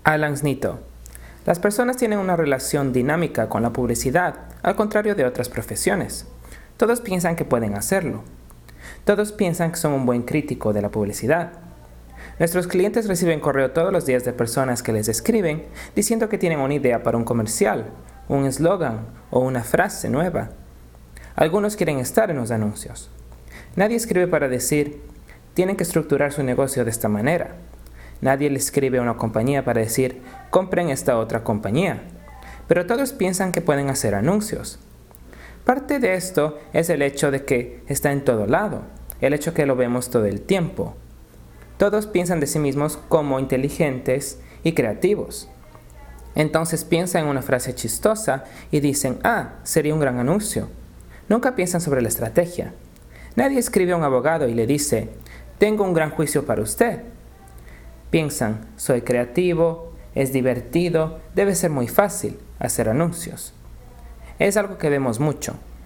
Alan Snito. Las personas tienen una relación dinámica con la publicidad, al contrario de otras profesiones. Todos piensan que pueden hacerlo. Todos piensan que son un buen crítico de la publicidad. Nuestros clientes reciben correo todos los días de personas que les escriben diciendo que tienen una idea para un comercial, un eslogan o una frase nueva. Algunos quieren estar en los anuncios. Nadie escribe para decir, tienen que estructurar su negocio de esta manera. Nadie le escribe a una compañía para decir, compren esta otra compañía. Pero todos piensan que pueden hacer anuncios. Parte de esto es el hecho de que está en todo lado, el hecho que lo vemos todo el tiempo. Todos piensan de sí mismos como inteligentes y creativos. Entonces piensan en una frase chistosa y dicen, sería un gran anuncio. Nunca piensan sobre la estrategia. Nadie escribe a un abogado y le dice, tengo un gran juicio para usted. Piensan, soy creativo, es divertido, debe ser muy fácil hacer anuncios. Es algo que vemos mucho.